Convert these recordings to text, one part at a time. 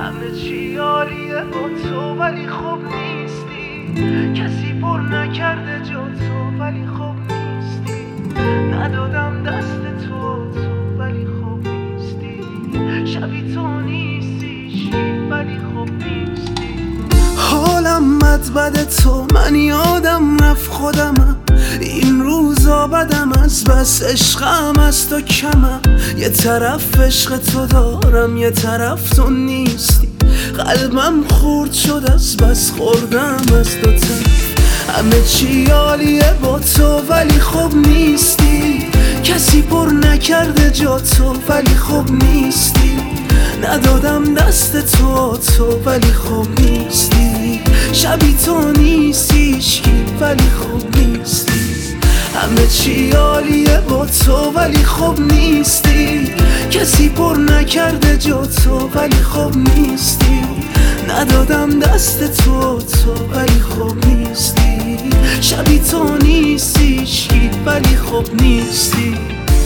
همه چی عالیه با تو ولی خوب نیستی. کسی پر نکرده جا تو ولی خوب نیستی. ندادم دست تو ولی خوب نیستی. شبی تو نیستی ولی خوب نیستی. حالم بد تو، من یادم رفت خودمم. این روزا بدم از بس عشقم از تو کمم. یه طرف عشق تو دارم یه طرف تو نیستی. قلبم خورد شد از بس خوردم از دو طرف. همه چی عالیه با تو ولی خوب نیستی. کسی پر نکرده جا تو ولی خوب نیستی. ندادم دست تو ولی خوب نیستی. شبی تو نیستی ولی خوب نیستی. همه چی عالیه با تو ولی خوب نیستی. کسی پر نکرده جا تو ولی خوب نیستی. ندادم دست تو ولی خوب نیستی. شبی تو نیستی ولی خوب نیستی.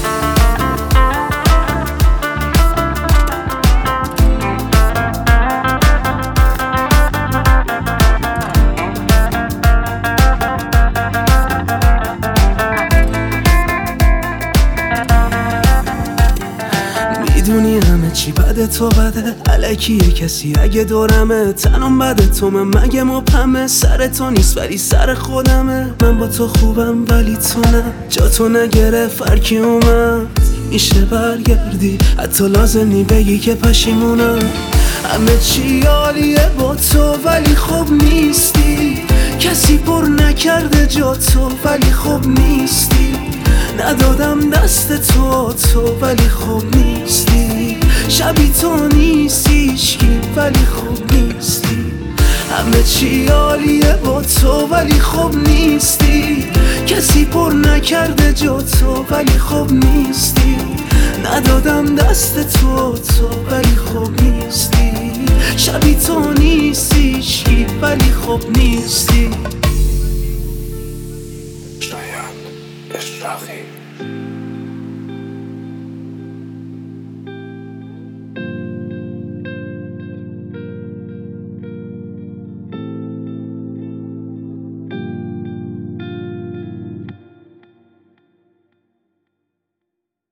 میدونی همه چی بده تو بده الکیه. کسی اگه دورمه تنم بده تو، من مگه مبهمه. سر تو نیست ولی سر خودمه. من با تو خوبم ولی تو نه. جا تو نگرفت فرکی اومد. میشه برگردی حتی لازم نی بگی که پشیمونم. همه چی عالیه با تو ولی خوب نیستی. کسی پر نکرده جا تو ولی خوب نیستی. ندادم دست تو ولی خوب نیستی. شبی تو نیستی ولی خوب نیستی. همه چی عالیه با تو ولی خوب نیستی. کسی پر نکرده جا تو ولی خوب نیستی. ندادم دست تو ولی خوب نیستی. شبی تو نیستی ولی خوب نیستی.